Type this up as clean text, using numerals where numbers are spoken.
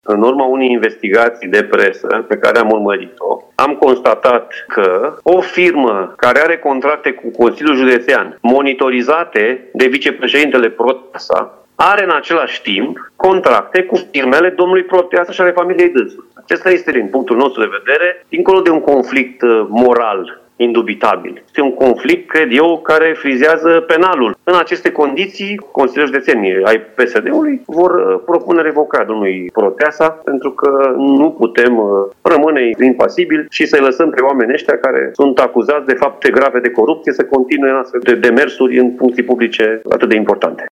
în urma unei investigații de presă pe care am urmărit-o, am constatat că o firmă care are contracte cu Consiliul Județean, monitorizate de vicepreședintele Proteasa, are în același timp contracte cu firmele domnului Proteasa și ale familiei dânsului. Acesta este, din punctul nostru de vedere, dincolo de un conflict moral indubitabil. Este un conflict, cred eu, care frizează penalul. În aceste condiții, Consiliul Județean ai PSD-ului vor propune revocarea domnului Proteasa, pentru că nu putem rămâne impasibili și să-i lăsăm pe oamenii ăștia care sunt acuzați de fapte grave de corupție să continue în astfel de demersuri în funcții publice atât de importante.